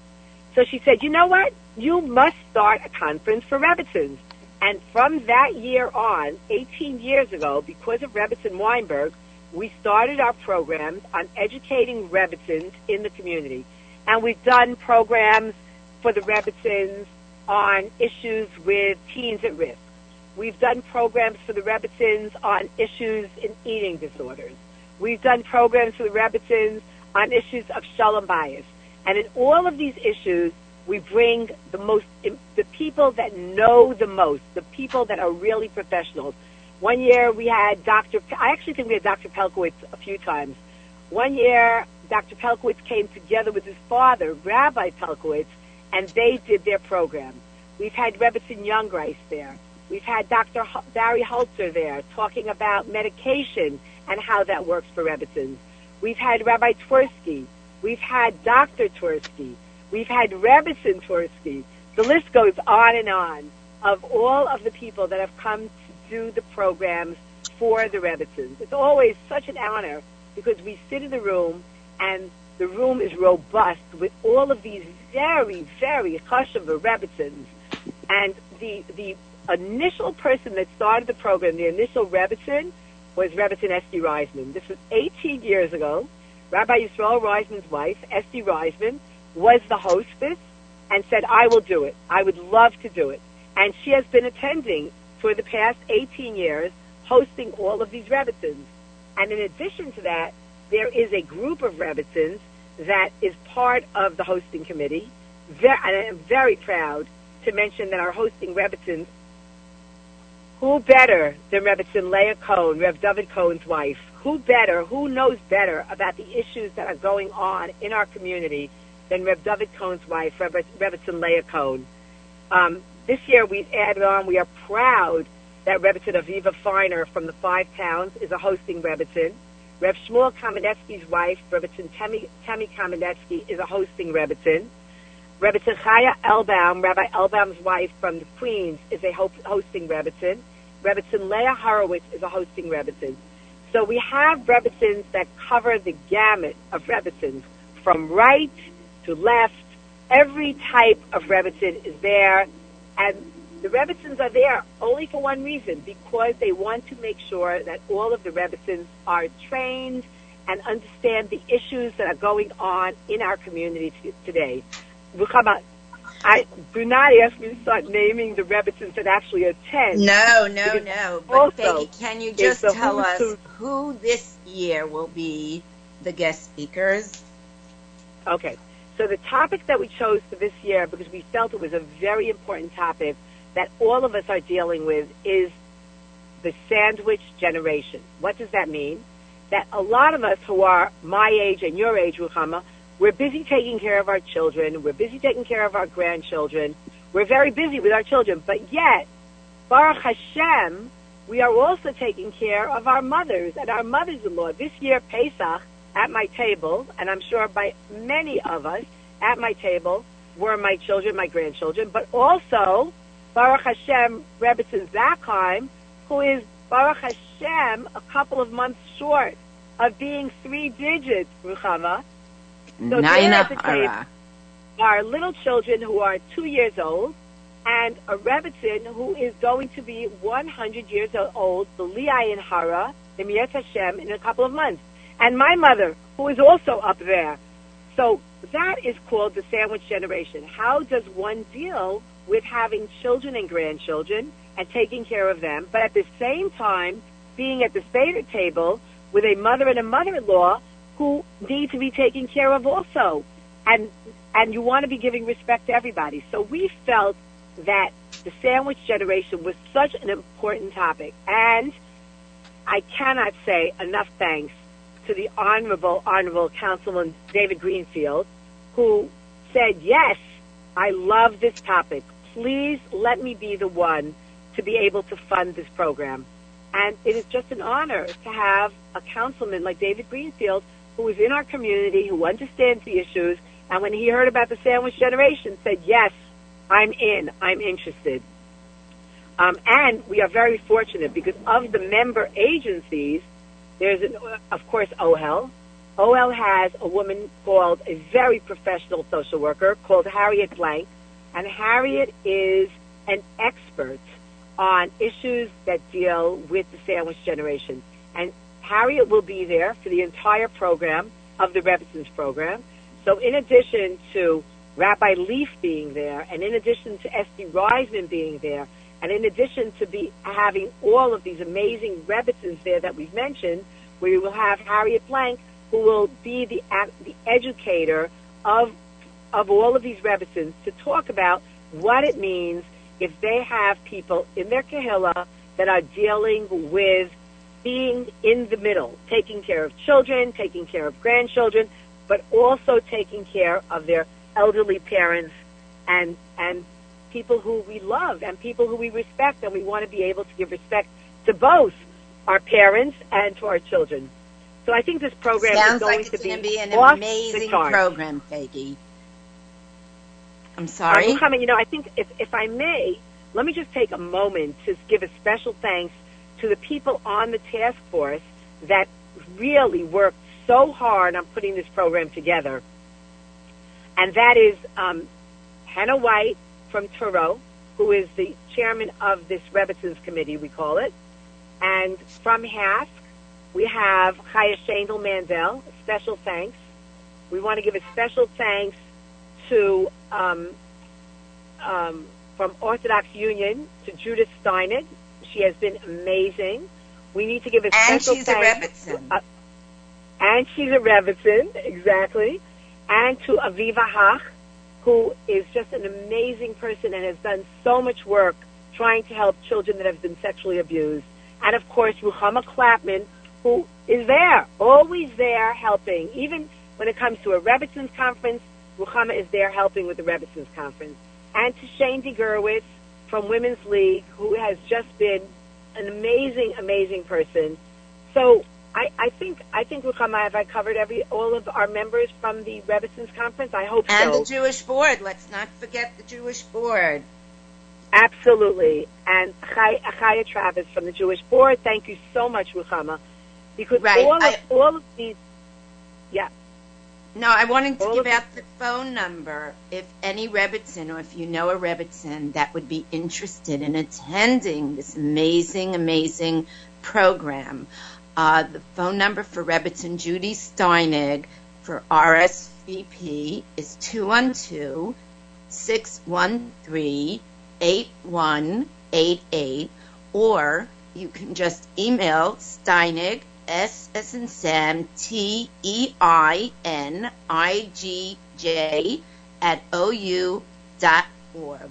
So she said, you know what? You must start a conference for Rebbitzins. And from that year on, eighteen years ago, because of Rebbitzin Weinberg, we started our programs on educating Rebbitzins in the community. And we've done programs for the Rebbitzins on issues with teens at risk. We've done programs for the Rebbitzins on issues in eating disorders. We've done programs for the Rebbitzins on issues of shalom bayis. And in all of these issues, we bring the most, the people that know the most, the people that are really professionals. One year we had Doctor, I actually think we had Doctor Pelkowitz a few times. One year, Doctor Pelkowitz came together with his father, Rabbi Pelkowitz, and they did their program. We've had Rebbitzin Youngreis there. We've had Doctor H- Barry Holzer there talking about medication and how that works for Rebbitzins. We've had Rabbi Twersky. We've had Doctor Twersky. We've had Rebbitzin Twersky. The list goes on and on of all of the people that have come to do the programs for the Rebbitzins. It's always such an honor because we sit in the room and the room is robust with all of these very, very chashuv Rebbitzins. And the the initial person that started the program, the initial Rebbitzin, was Rebbitzin Esty Reisman. This was eighteen years ago. Rabbi Yisrael Reisman's wife, Esty Reisman, was the hostess and said, I will do it. I would love to do it. And she has been attending for the past eighteen years, hosting all of these Rebbitzins. And in addition to that, there is a group of Rebbitzins that is part of the hosting committee. Very, and I am very proud to mention that our hosting Rebbitzins, who better than Rebbitzin Leah Cohen, Rev David Cohen's wife? Who better, who knows better about the issues that are going on in our community than Rev David Cohen's wife, Rebbitzin Leah Cohen? Um, this year we've added on, we are proud that Rebbitzin Aviva Feiner from the Five Towns is a hosting Rebbitzin. Rev Shmuel Kamenetsky's wife, Rebbitzin Temi, Temi Kamenetsky, is a hosting Rebbitzin. Rebbitzin Chaya Elbaum, Rabbi Elbaum's wife from the Queens, is a ho- hosting Rebbitzin. Rebbitzin Leah Horowitz is a hosting Rebbitzin. So we have Rebbitzins that cover the gamut of Rebbitzins, from right to left. Every type of Rebbitzin is there, and the Rebbitzins are there only for one reason, because they want to make sure that all of the Rebbitzins are trained and understand the issues that are going on in our community t- today. Ruchama, I, Brunati asked me to start naming the Rebbitzins that actually attend. No, no, no. But also, Becky, can you just tell us who, who this year will be the guest speakers? Okay. So the topic that we chose for this year, because we felt it was a very important topic that all of us are dealing with, is the sandwich generation. What does that mean? That a lot of us who are my age and your age, Ruchama, we're busy taking care of our children. We're busy taking care of our grandchildren. We're very busy with our children. But yet, Baruch Hashem, we are also taking care of our mothers and our mothers-in-law. This year, Pesach, at my table, and I'm sure by many of us at my table, were my children, my grandchildren, but also Baruch Hashem, Rebbitzin Zakheim, who is Baruch Hashem a couple of months short of being three digits, Ruchama. So there at the table are little children who are two years old, and a Rebbitzin who is going to be one hundred years old, the Liayin Hara, the Miyat Hashem, in a couple of months. And my mother, who is also up there. So that is called the sandwich generation. How does one deal with having children and grandchildren and taking care of them, but at the same time being at the Seder table with a mother and a mother-in-law who need to be taken care of also? And and you want to be giving respect to everybody. So we felt that the sandwich generation was such an important topic. And I cannot say enough thanks to the Honorable, Honorable Councilman David Greenfield, who said, yes, I love this topic. Please let me be the one to be able to fund this program. And it is just an honor to have a councilman like David Greenfield, who is in our community, who understands the issues, and when he heard about the sandwich generation, said, yes, I'm in, I'm interested. Um, and we are very fortunate because of the member agencies. There's, an, of course, O H E L. O H E L has a woman called, a very professional social worker called Harriet Blank, and Harriet is an expert on issues that deal with the sandwich generation. And Harriet will be there for the entire program of the Rebbitzins program. So in addition to Rabbi Leaf being there, and in addition to Esty Reisman being there, and in addition to be having all of these amazing Rebbitzins there that we've mentioned, we will have Harriet Blank, who will be the the educator of of all of these Rebbitzins to talk about what it means if they have people in their Kehillah that are dealing with being in the middle, taking care of children, taking care of grandchildren, but also taking care of their elderly parents and and people who we love and people who we respect, and we want to be able to give respect to both our parents and to our children. So I think this program Sounds is going like it's to going be, to be an off amazing the charts. program, Peggy. I'm sorry. Uh, you know, I think if, if I may, let me just take a moment to give a special thanks to the people on the task force that really worked so hard on putting this program together. And that is um, Hannah White from Turo, who is the chairman of this Rebbitzins committee, we call it. And from Hask, we have Chaya Shendel Mandel, special thanks. We want to give a special thanks to um, um, from Orthodox Union to Judith Steinig. She has been amazing. We need to give a and special she's thanks. a Rebbitzin. Uh, and she's a Rebbitzin, exactly. And to Aviva Hach, who is just an amazing person and has done so much work trying to help children that have been sexually abused. And, of course, Ruchama Klapman, who is there, always there helping. Even when it comes to a Rebbitzins conference, Ruchama is there helping with the Rebbitzins conference. And to Shane DeGurwitz from Women's League, who has just been an amazing, amazing person. So I, I think, I think, Ruchama, have I covered every all of our members from the Rebbitzins conference? I hope and so. And the Jewish board. Let's not forget the Jewish board. Absolutely. And Achaya Travis from the Jewish board. Thank you so much, Ruchama. Because right. all, of, I, all of these, yeah. No, I wanted to all give out the phone number. If any Rebbitzin, or if you know a Rebbitzin that would be interested in attending this amazing, amazing program, uh, the phone number for Rebbitzin Judy Steinig for R S V P is two one two, six one three, eight one eight eight, or you can just email Steinig, S as in Sam, T E I N I G J at O U dot org.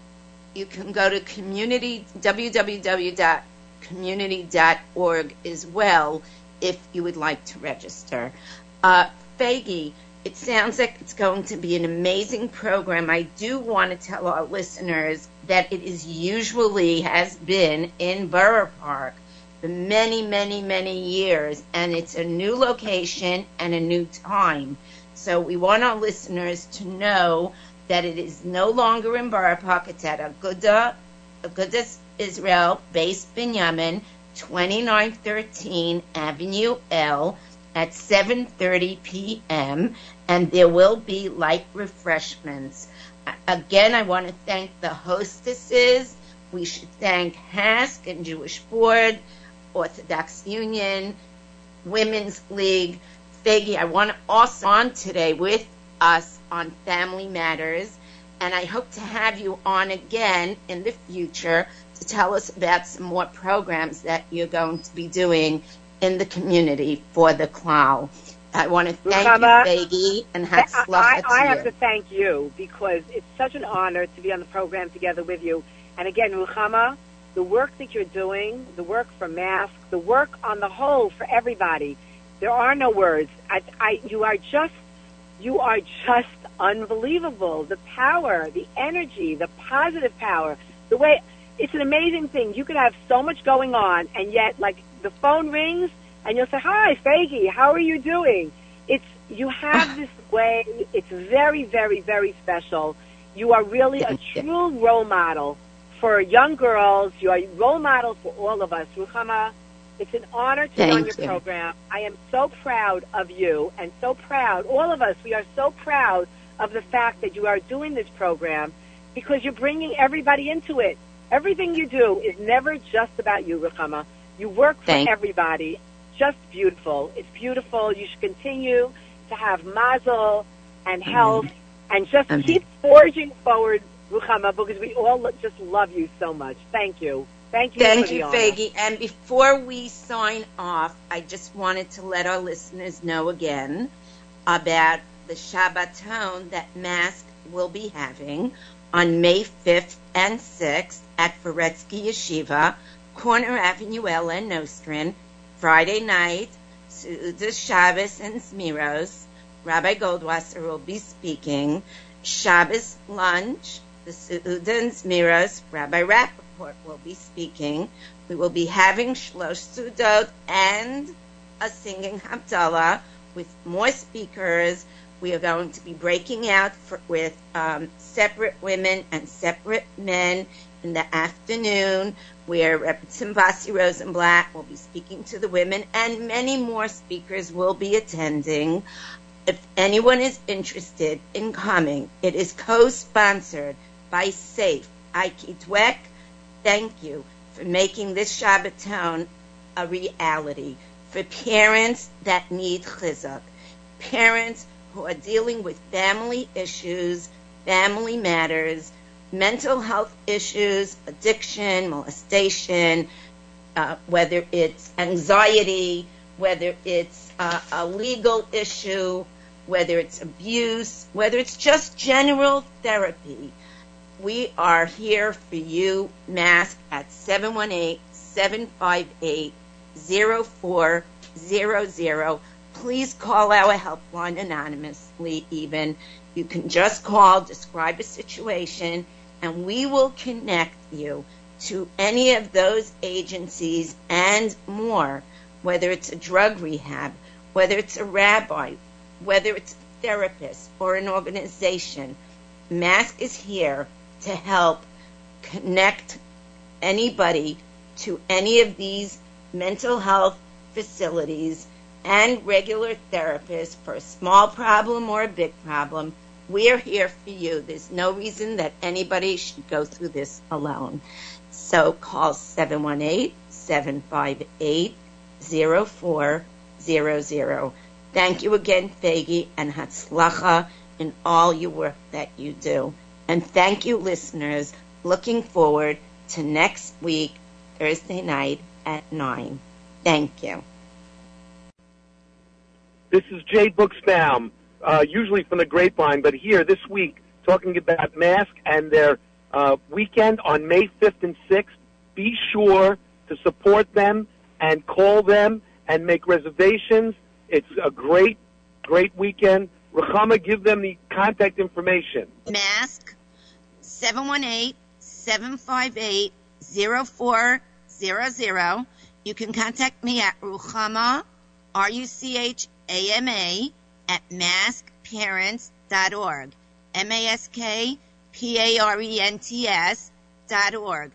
You can go to community, w w w dot community dot org as well if you would like to register. Uh, Faggy, it sounds like it's going to be an amazing program. I do want to tell our listeners that it is usually has been in Borough Park for many, many, many years, and it's a new location and a new time. So we want our listeners to know that it is no longer in Borough Park. It's at Aguda, Agudas Israel, Base Binyamin, twenty-nine thirteen Avenue L, at seven thirty p.m., and there will be light refreshments. Again, I want to thank the hostesses. We should thank HASC and Jewish Board, Orthodox Union, Women's League. Faggy, I want to also on today with us on Family Matters, and I hope to have you on again in the future to tell us about some more programs that you're going to be doing in the community for the Klal. I want to thank Ruchama, you, Faggy, and Hatzlacha I, to I have you. to thank you because it's such an honor to be on the program together with you. And again, Ruchama, the work that you're doing, the work for Mask, the work on the whole for everybody, there are no words. I, I, you are just, you are just unbelievable. The power, the energy, the positive power, the way, it's an amazing thing. You could have so much going on, and yet, like, the phone rings, and you'll say, hi, Faggy, how are you doing? It's, you have this way, it's very, very, very special. You are really a true role model for young girls. You are a role model for all of us. Ruchama, it's an honor to be on your program. I am so proud of you, and so proud, all of us, we are so proud of the fact that you are doing this program because you're bringing everybody into it. Everything you do is never just about you, Ruchama. You work for Thank everybody. Just beautiful. It's beautiful. You should continue to have mazel and health mm-hmm. and just mm-hmm. keep forging forward, Ruchama, because we all just love you so much. Thank you. Thank you Thank for the you, honor. Faggy. And before we sign off, I just wanted to let our listeners know again about the Shabbaton that Mask will be having on May fifth and sixth at Feretsky Yeshiva, Corner Avenue L in Nostrand. Friday night, Seudas Shabbos and Zmiros. Rabbi Goldwasser will be speaking. Shabbos lunch, the Seudah and Zmiros. Rabbi Rappaport will be speaking. We will be having Shlosh Sudot and a singing Havdalah with more speakers. We are going to be breaking out for, with um, separate women and separate men in the afternoon, where Rebbetzin Vasi Rosenblatt will be speaking to the women, and many more speakers will be attending. If anyone is interested in coming, it is co-sponsored by SAFE. Ike Dweck, thank you for making this Shabbaton a reality for parents that need chizuk, parents who are dealing with family issues, family matters. mental health issues, addiction, molestation, uh, whether it's anxiety, whether it's uh, a legal issue, whether it's abuse, whether it's just general therapy, we are here for you. Mask at seven one eight, seven five eight, zero four zero zero. Please call our helpline anonymously even. You can just call, describe a situation, and we will connect you to any of those agencies and more, whether it's a drug rehab, whether it's a rabbi, whether it's a therapist or an organization. Mask is here to help connect anybody to any of these mental health facilities and regular therapists for a small problem or a big problem. We are here for you. There's no reason that anybody should go through this alone. So call seven one eight, seven five eight, zero four zero zero. Thank you again, Fagi, and Hatzlacha in all your work that you do. And thank you, listeners. Looking forward to next week, Thursday night at nine. Thank you. This is Jay Buchsbaum, uh, usually from the Grapevine, but here this week talking about Mask and their uh, weekend on May fifth and sixth. Be sure to support them and call them and make reservations. It's a great, great weekend. Ruchama, give them the contact information. Mask, seven one eight, seven five eight, zero four zero zero. You can contact me at Ruchama, R U C H A M A, at mask parents dot org. M A S K P A R E N T S dot org.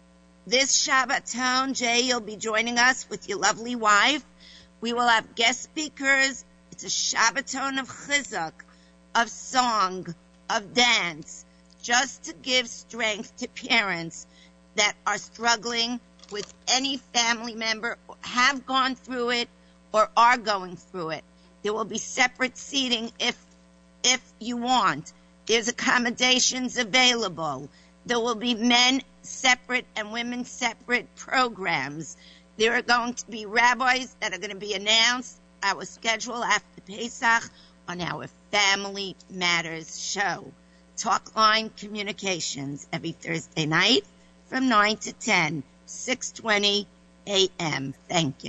This Shabbaton, Jay, you'll be joining us with your lovely wife. We will have guest speakers. It's a Shabbaton of chizuk, of song, of dance, just to give strength to parents that are struggling with any family member, have gone through it, or are going through it. There will be separate seating if if you want. There's accommodations available. There will be men separate and women separate programs. There are going to be rabbis that are going to be announced, our schedule after Pesach, on our Family Matters show. Talkline Communications every Thursday night from nine to ten, six twenty a.m. Thank you.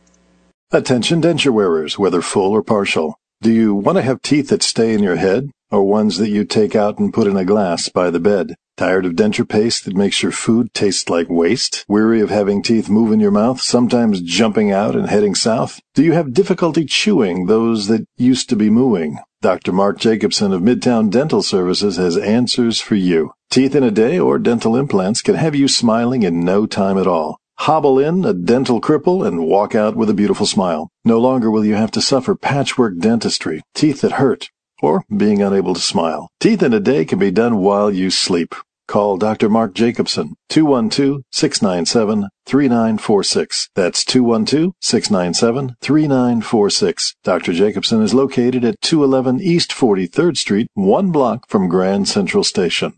Attention denture wearers, whether full or partial. Do you want to have teeth that stay in your head, or ones that you take out and put in a glass by the bed? Tired of denture paste that makes your food taste like waste? Weary of having teeth move in your mouth, sometimes jumping out and heading south? Do you have difficulty chewing those that used to be mooing? Doctor Mark Jacobson of Midtown Dental Services has answers for you. Teeth in a day or dental implants can have you smiling in no time at all. Hobble in a dental cripple and walk out with a beautiful smile. No longer will you have to suffer patchwork dentistry, teeth that hurt, or being unable to smile. Teeth in a day can be done while you sleep. Call Doctor Mark Jacobson, two one two, six nine seven, three nine four six. That's two one two, six nine seven, three nine four six. Doctor Jacobson is located at two eleven East forty-third Street, one block from Grand Central Station.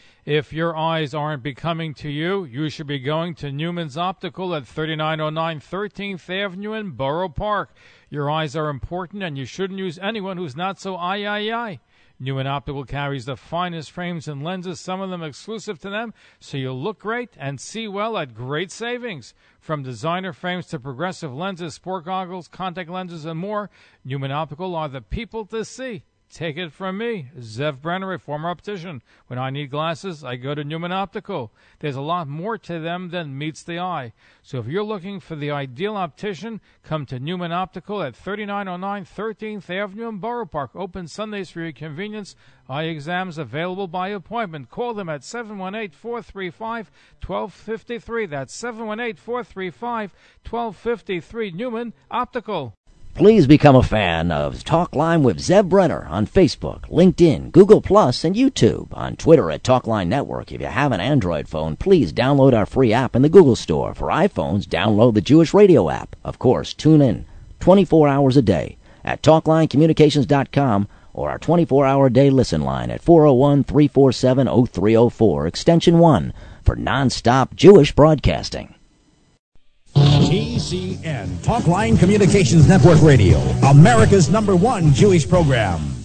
If your eyes aren't becoming to you, you should be going to Newman's Optical at thirty-nine oh nine thirteenth Avenue in Borough Park. Your eyes are important, and you shouldn't use anyone who's not so eye, eye, eye. Newman Optical carries the finest frames and lenses, some of them exclusive to them, so you'll look great and see well at great savings. From designer frames to progressive lenses, sport goggles, contact lenses, and more, Newman Optical are the people to see. Take it from me, Zev Brenner, a former optician. When I need glasses, I go to Newman Optical. There's a lot more to them than meets the eye. So if you're looking for the ideal optician, come to Newman Optical at thirty-nine oh nine thirteenth Avenue in Borough Park. Open Sundays for your convenience. Eye exams available by appointment. Call them at seven one eight, four three five, one two five three. That's seven one eight, four three five, one two five three. Newman Optical. Please become a fan of Talkline with Zev Brenner on Facebook, LinkedIn, Google Plus, and YouTube. On Twitter at Talkline Network. If you have an Android phone, please download our free app in the Google Store. For iPhones, download the Jewish Radio app. Of course, tune in twenty-four hours a day at talkline communications dot com or our twenty-four hour day listen line at four oh one, three four seven, oh three oh four, extension one, for nonstop Jewish broadcasting. T C N, Talkline Communications Network Radio, America's number one Jewish program.